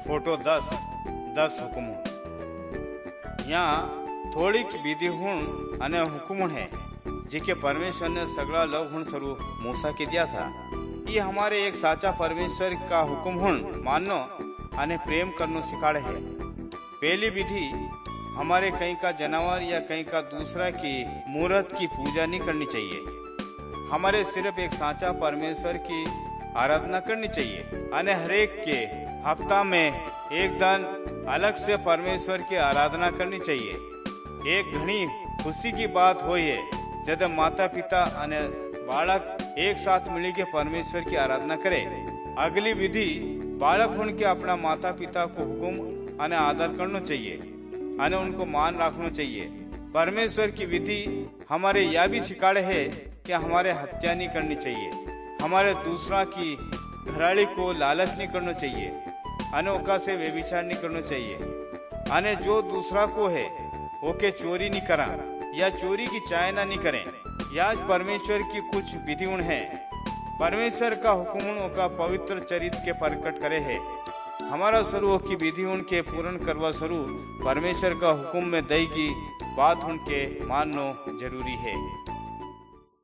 Photo 10 हुकुम। यहाँ थोड़ी विधि हुण अने हुकुम है जिके परमेश्वर ने सगड़ा लव हुण स्वरूप मूसा के दिया था। ये हमारे एक साचा परमेश्वर का हुकुम हुण माननो अने प्रेम करनो सिखाड़े है। पहली विधि हमारे कहीं का जानवर या कहीं का दूसरा की मूर्त की पूजा नहीं करनी चाहिए। हमारे सिर्फ एक साचा परमेश्वर की आराधना करनी चाहिए अने हरेक के हफ्ता में एक दिन अलग से परमेश्वर की आराधना करनी चाहिए। एक घनी खुशी की बात हुई है जब माता पिता अने बालक एक साथ मिली के परमेश्वर की आराधना करे। अगली विधि बालक होने के अपना माता पिता को हुकुम अने आदर करना चाहिए अने उनको मान रखना चाहिए। परमेश्वर की विधि हमारे यह भी सिखाड़े है कि हमारे हत्या नहीं करनी चाहिए, हमारे दूसरा की घराड़ी को लालच नहीं करना चाहिए, अने ओका से व्यभिचार नहीं करना चाहिए, अने जो दूसरा को है ओके चोरी नहीं करा या चोरी की चायना नहीं करें। याज परमेश्वर की कुछ विधि है। परमेश्वर का हुकुम का पवित्र चरित्र के प्रकट करे है। हमारा स्वरूप की विधि उनके पूर्ण करवा स्वरूप परमेश्वर का हुकुम में दई की बात उनके मानना जरूरी है।